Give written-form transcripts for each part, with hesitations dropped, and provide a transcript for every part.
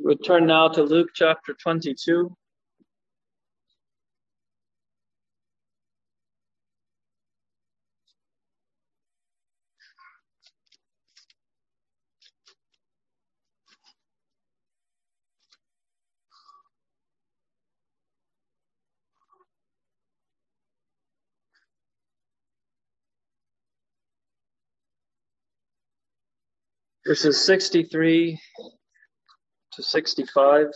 We turn now to Luke chapter 22. Verses 63 to 65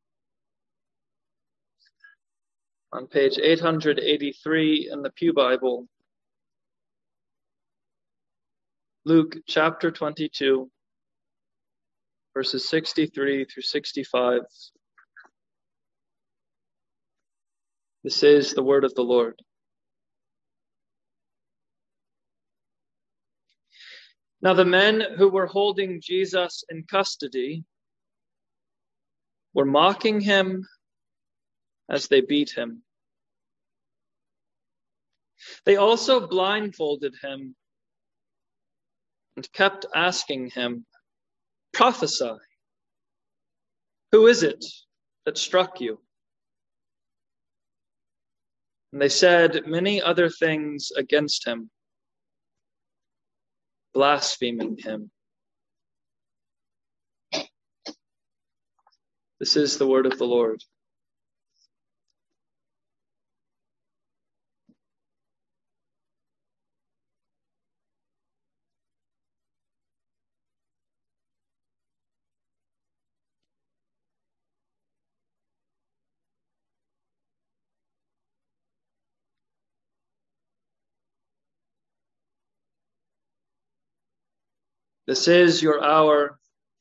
on page 883 in the Pew Bible. Luke chapter 22, verses 63 through 65. This is the word of the Lord. Now the men who were holding Jesus in custody were mocking him as they beat him. They also blindfolded him and kept asking him, "Prophesy, who is it that struck you?" And they said many other things against him, blaspheming him. This is the word of the Lord. This is your hour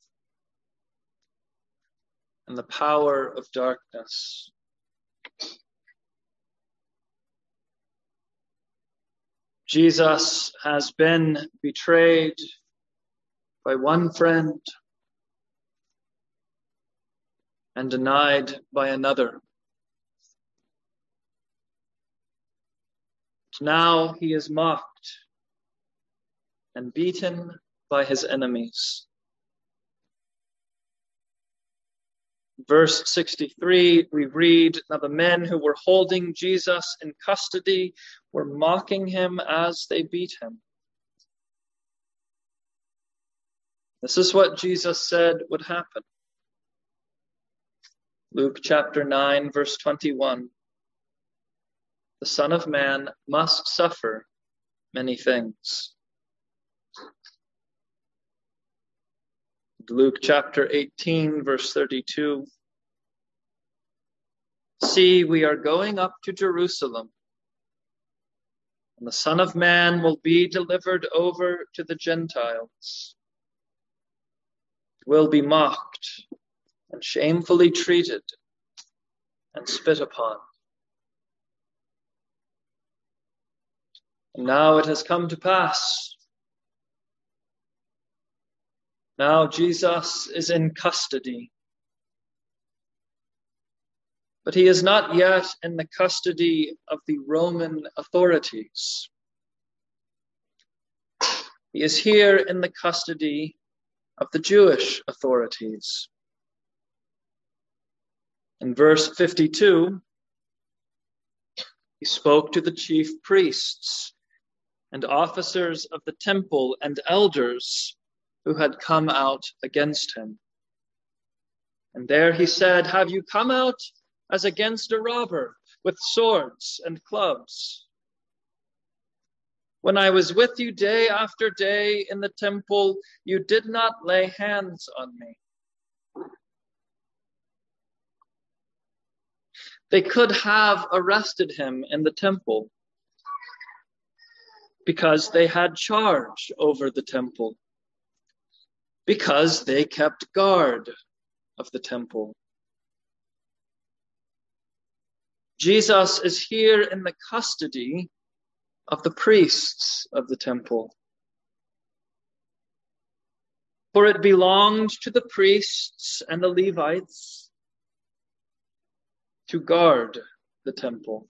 and the power of darkness. Jesus has been betrayed by one friend and denied by another. Now he is mocked and beaten by his enemies. Verse 63, we read, "Now the men who were holding Jesus in custody were mocking him as they beat him." This is what Jesus said would happen. Luke chapter 9, verse 21. The Son of Man must suffer many things. Luke chapter 18, verse 32. "See, we are going up to Jerusalem, and the Son of Man will be delivered over to the Gentiles, will be mocked and shamefully treated and spit upon. And now it has come to pass. Now Jesus is in custody. But he is not yet in the custody of the Roman authorities. He is here in the custody of the Jewish authorities. In verse 52, he spoke to the chief priests and officers of the temple and elders who had come out against him. And there he said, "Have you come out as against a robber with swords and clubs? When I was with you day after day in the temple, you did not lay hands on me." They could have arrested him in the temple because they had charge over the temple, because they kept guard of the temple. Jesus is here in the custody of the priests of the temple. For it belonged to the priests and the Levites to guard the temple.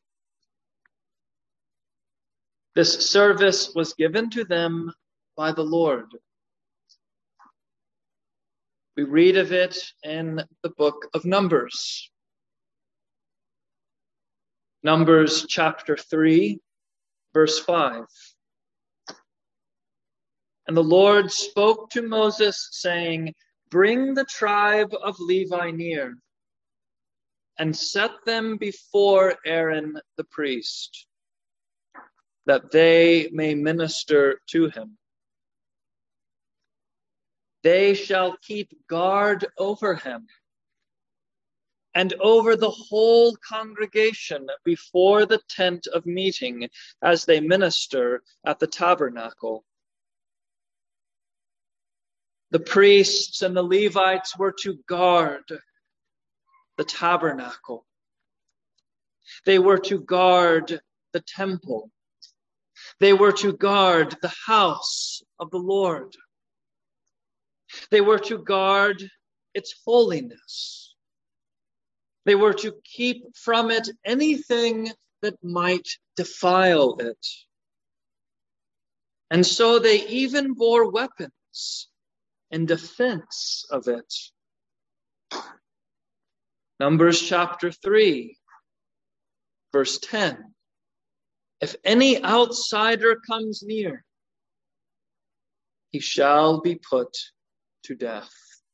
This service was given to them by the Lord. We read of it in the book of Numbers. Numbers chapter 3, verse 5. And the Lord spoke to Moses, saying, "Bring the tribe of Levi near, and set them before Aaron the priest, that they may minister to him. They shall keep guard over him and over the whole congregation before the tent of meeting as they minister at the tabernacle." The priests and the Levites were to guard the tabernacle. They were to guard the temple. They were to guard the house of the Lord. They were to guard its holiness. They were to keep from it anything that might defile it. And so they even bore weapons in defense of it. Numbers chapter 3, verse 10. If any outsider comes near, he shall be put to death.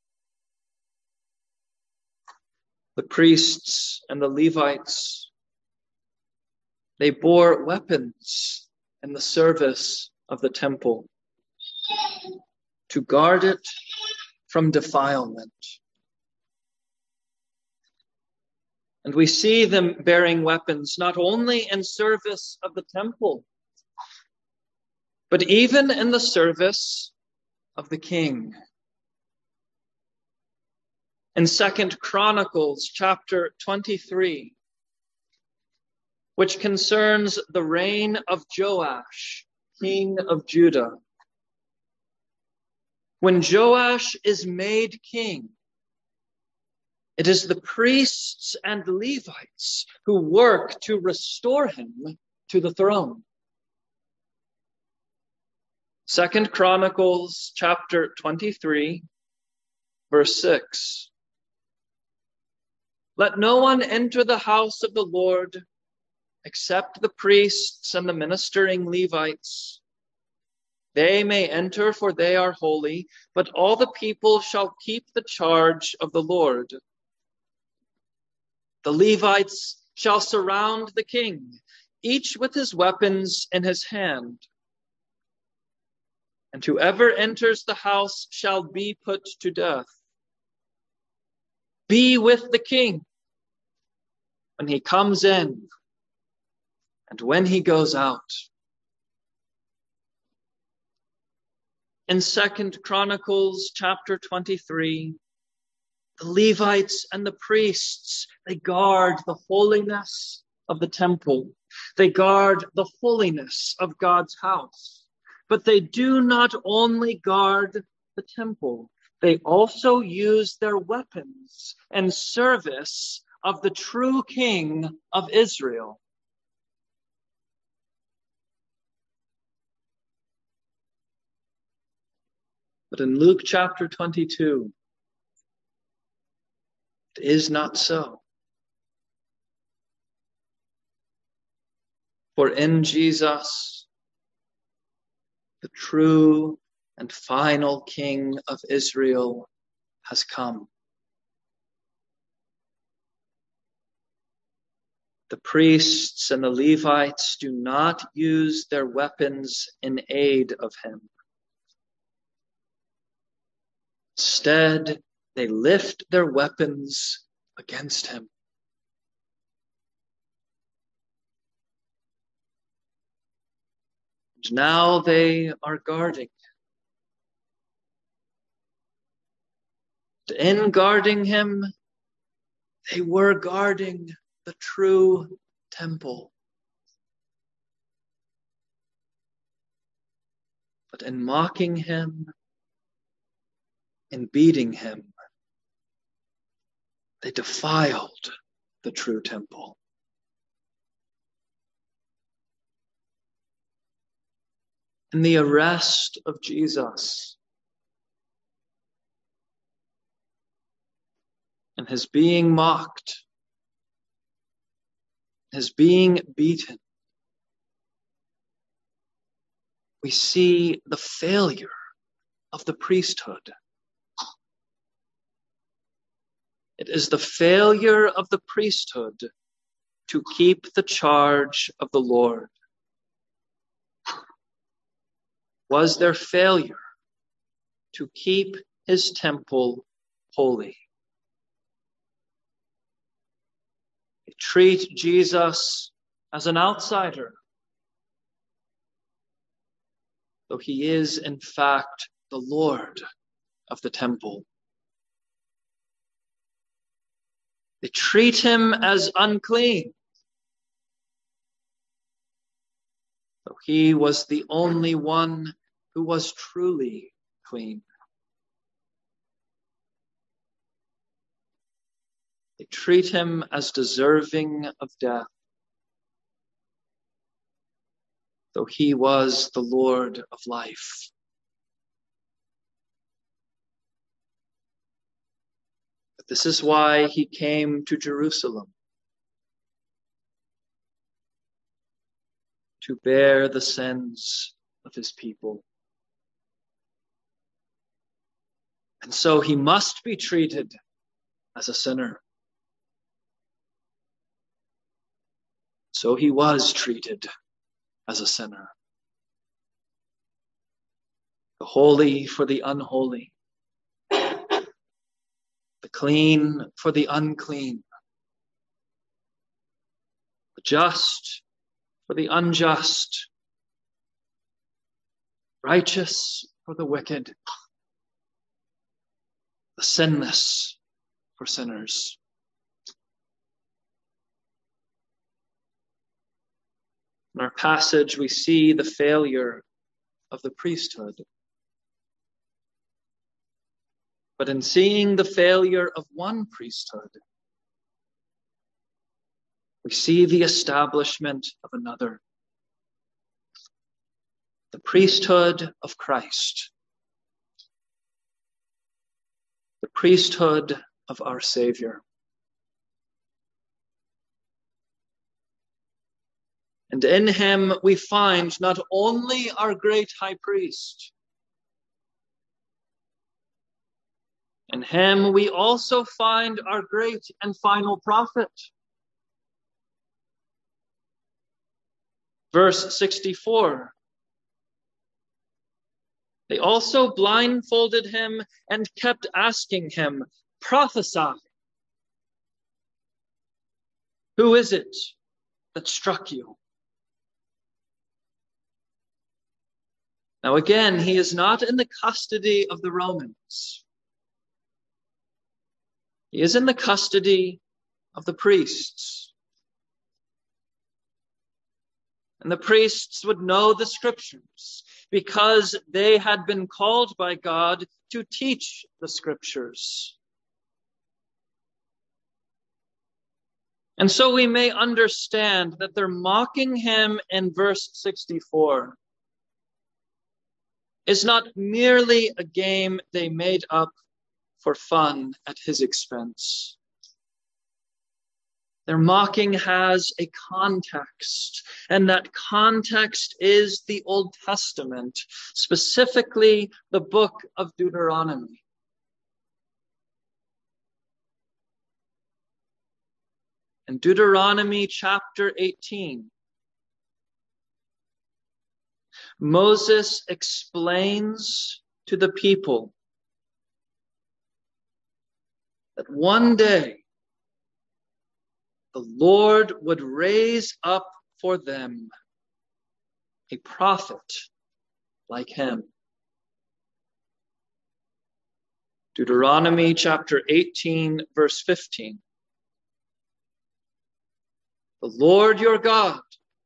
The priests and the Levites, they bore weapons in the service of the temple to guard it from defilement. And we see them bearing weapons not only in service of the temple, but even in the service of the king. In 2 Chronicles chapter 23, which concerns the reign of Joash, king of Judah. When Joash is made king, it is the priests and Levites who work to restore him to the throne. 2 Chronicles chapter 23, verse 6. Let no one enter the house of the Lord except the priests and the ministering Levites. They may enter, for they are holy, but all the people shall keep the charge of the Lord. The Levites shall surround the king, each with his weapons in his hand. And whoever enters the house shall be put to death. Be with the king when he comes in and when he goes out. In 2 Chronicles chapter 23, the Levites and the priests, they guard the holiness of the temple. They guard the holiness of God's house. But they do not only guard the temple, they also use their weapons in service of the true King of Israel. But in Luke chapter 22, it is not so. For in Jesus, the true and final King of Israel has come. The priests and the Levites do not use their weapons in aid of him. Instead, they lift their weapons against him. And now they are guarding. In guarding him, they were guarding the true temple. But in mocking him, in beating him, they defiled the true temple. In the arrest of Jesus, and his being mocked, his being beaten, we see the failure of the priesthood. It is the failure of the priesthood to keep the charge of the Lord. Was their failure to keep his temple holy. They treat Jesus as an outsider, though he is in fact the Lord of the temple. They treat him as unclean, though he was the only one who was truly clean. They treat him as deserving of death, though he was the Lord of life. But this is why he came to Jerusalem, to bear the sins of his people. And so he must be treated as a sinner. So he was treated as a sinner. The holy for the unholy, the clean for the unclean, the just for the unjust, righteous for the wicked, the sinless for sinners. In our passage, we see the failure of the priesthood. But in seeing the failure of one priesthood, we see the establishment of another, the priesthood of Christ, the priesthood of our Savior. And in him we find not only our great high priest, in him we also find our great and final prophet. Verse 64. They also blindfolded him and kept asking him, "Prophesy. Who is it that struck you?" Now again, he is not in the custody of the Romans. He is in the custody of the priests. And the priests would know the scriptures because they had been called by God to teach the scriptures. And so we may understand that they're mocking him in verse 64 is not merely a game they made up for fun at his expense. Their mocking has a context, and that context is the Old Testament, specifically the book of Deuteronomy. In Deuteronomy chapter 18, Moses explains to the people that one day the Lord would raise up for them a prophet like him. Deuteronomy chapter 18, verse 15. The Lord your God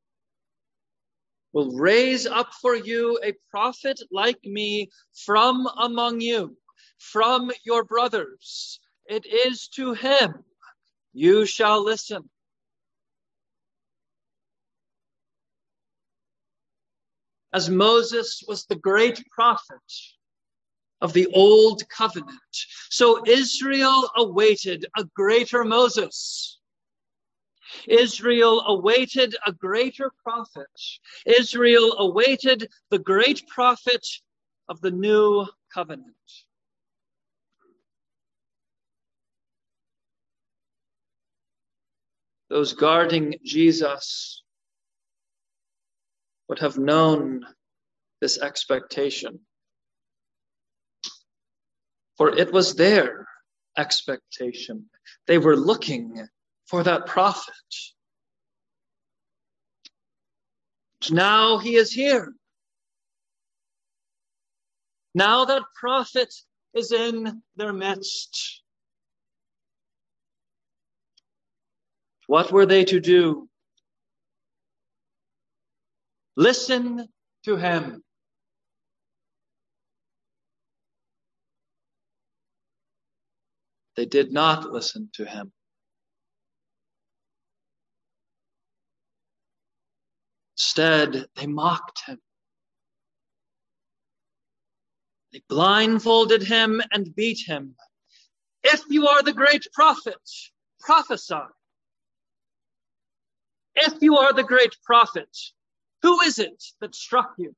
will raise up for you a prophet like me from among you, from your brothers. It is to him you shall listen. As Moses was the great prophet of the Old Covenant, So Israel awaited a greater Moses. Israel awaited a greater prophet. Israel awaited the great prophet of the new covenant. Those guarding Jesus would have known this expectation, for it was their expectation. They were looking for that prophet. Now he is here. Now that prophet is in their midst. What were they to do? Listen to him. They did not listen to him. Instead, they mocked him. They blindfolded him and beat him. If you are the great prophet, prophesy. If you are the great prophet, who is it that struck you?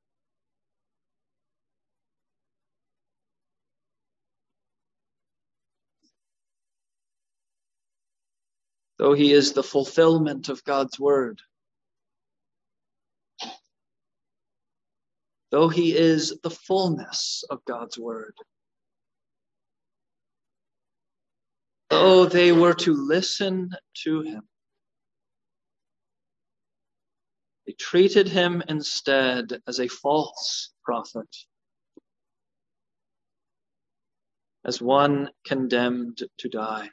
Though he is the fulfillment of God's word, though he is the fullness of God's word, though they were to listen to him, they treated him instead as a false prophet, as one condemned to die.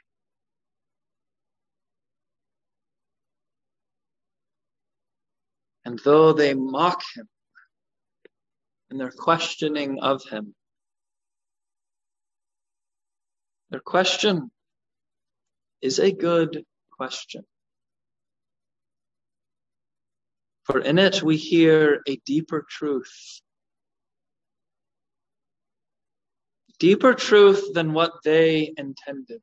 And though they mock him in their questioning of him, their question is a good question. For in it we hear a deeper truth. Deeper truth than what they intended.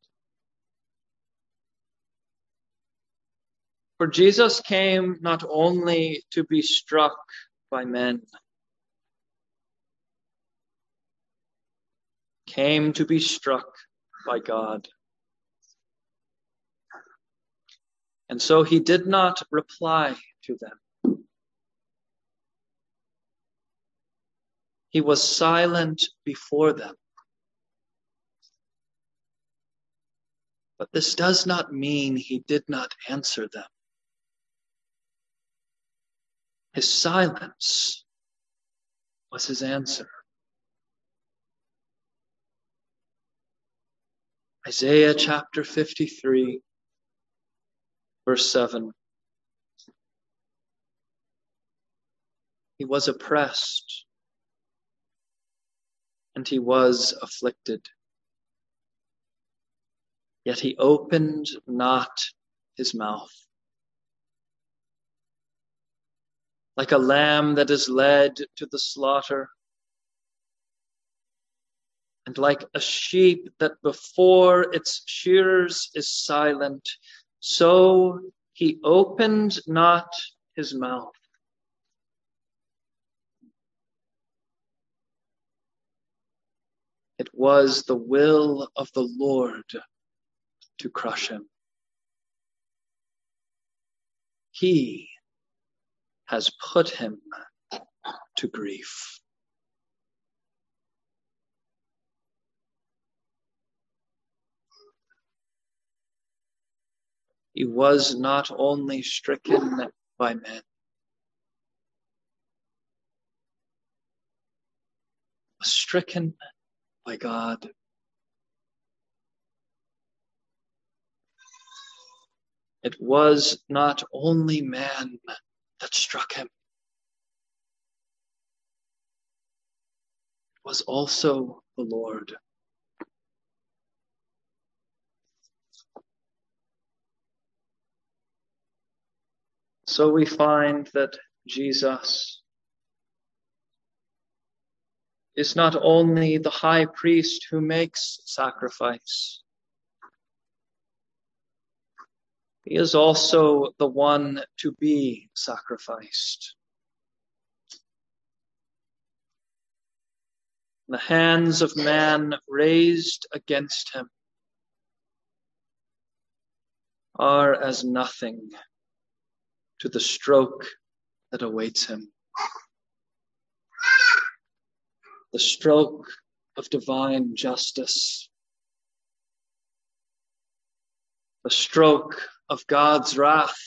For Jesus came not only to be struck by men, came to be struck by God. And so he did not reply to them. He was silent before them. But this does not mean he did not answer them. His silence was his answer. Isaiah chapter 53, verse 7. He was oppressed, and he was afflicted. Yet he opened not his mouth. Like a lamb that is led to the slaughter, and like a sheep that before its shearers is silent, so he opened not his mouth. It was the will of the Lord to crush him. He has put him to grief. He was not only stricken by men, but stricken by God. It was not only man that struck him. It was also the Lord. So we find that Jesus is not only the high priest who makes sacrifice, he is also the one to be sacrificed. The hands of man raised against him are as nothing to the stroke that awaits him. The stroke of divine justice. The stroke of God's wrath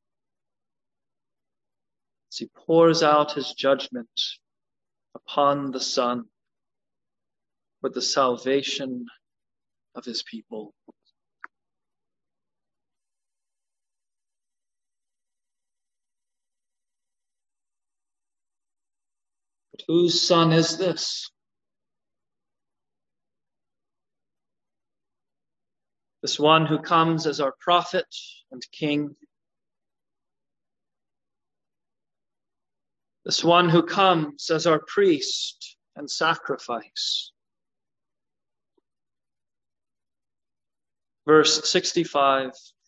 as he pours out his judgment upon the Son for the salvation of his people. But whose Son is this? This one who comes as our prophet and king. This one who comes as our priest and sacrifice. Verse 65.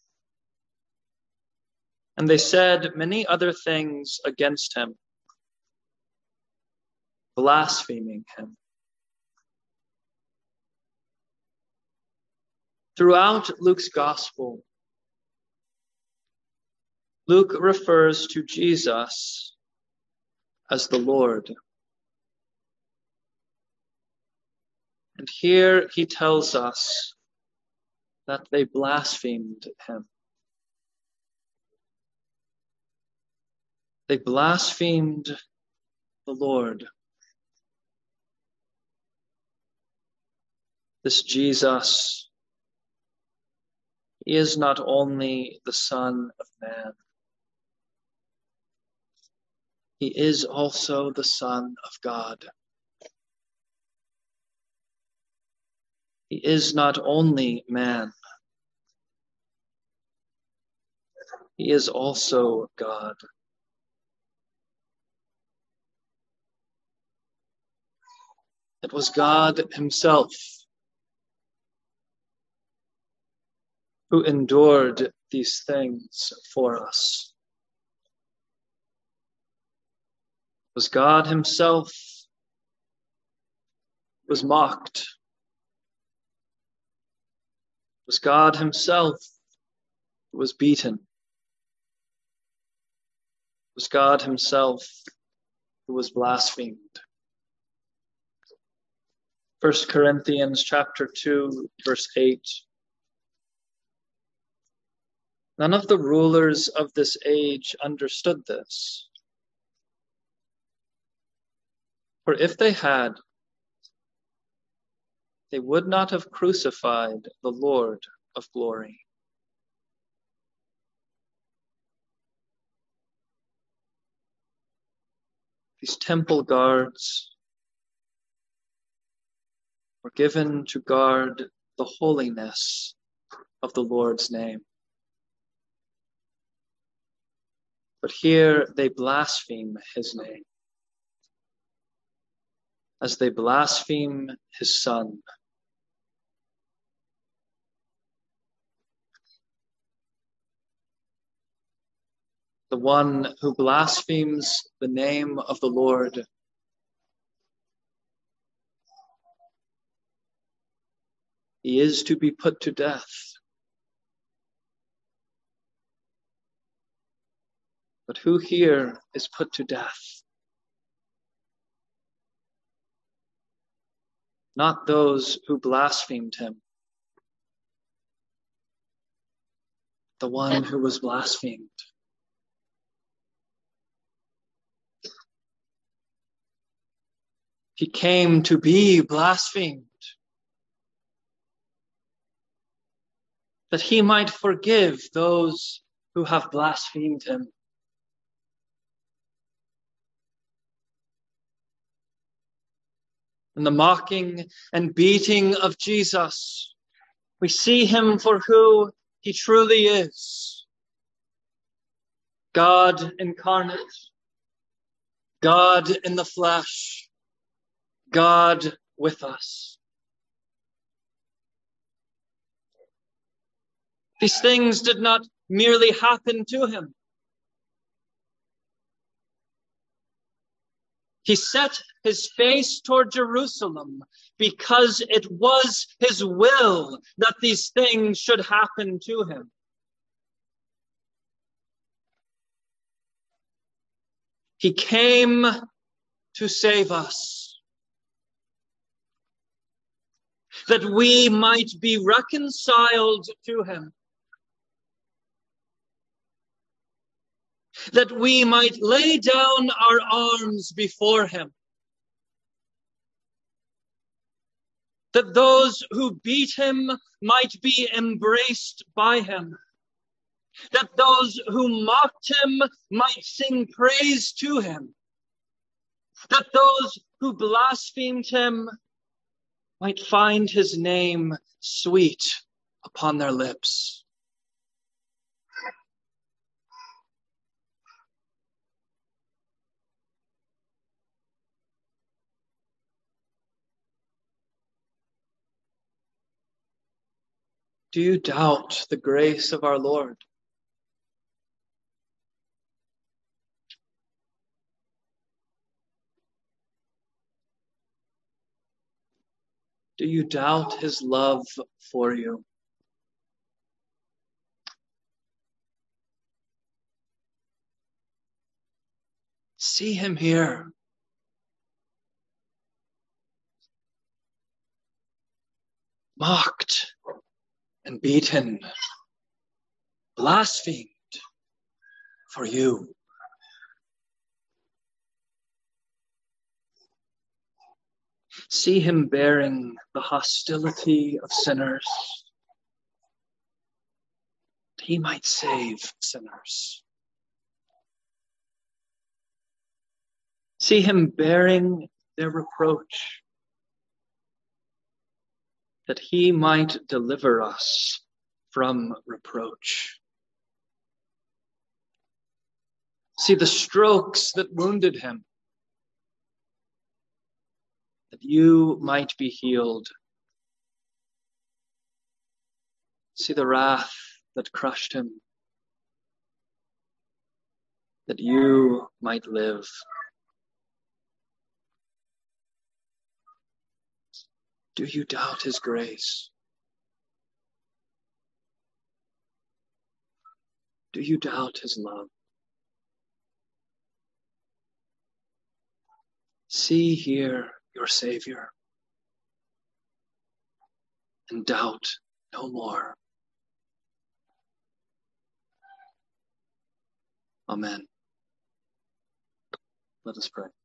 And they said many other things against him, blaspheming him. Throughout Luke's gospel, Luke refers to Jesus as the Lord. And here he tells us that they blasphemed him. They blasphemed the Lord. This Jesus, he is not only the Son of Man, he is also the Son of God. He is not only man, he is also God. It was God himself who endured these things for us. It was God himself who was mocked. It was God himself who was beaten. It was God himself who was blasphemed. 1 Corinthians chapter 2, verse 8. None of the rulers of this age understood this. For if they had, they would not have crucified the Lord of glory. These temple guards were given to guard the holiness of the Lord's name. But here they blaspheme his name, as they blaspheme his Son. The one who blasphemes the name of the Lord he is to be put to death. But who here is put to death? Not those who blasphemed him. The one who was blasphemed. He came to be blasphemed, that he might forgive those who have blasphemed him. In the mocking and beating of Jesus, we see him for who he truly is. God incarnate, God in the flesh, God with us. These things did not merely happen to him. He set his face toward Jerusalem because it was his will that these things should happen to him. He came to save us, that we might be reconciled to him, that we might lay down our arms before him, that those who beat him might be embraced by him, that those who mocked him might sing praise to him, that those who blasphemed him might find his name sweet upon their lips. Do you doubt the grace of our Lord? Do you doubt his love for you? See him here. Mocked and beaten, blasphemed for you. See him bearing the hostility of sinners, that he might save sinners. See him bearing their reproach, that he might deliver us from reproach. See the strokes that wounded him, that you might be healed. See the wrath that crushed him, that you might live. Do you doubt his grace? Do you doubt his love? See here your Savior, and doubt no more. Amen. Let us pray.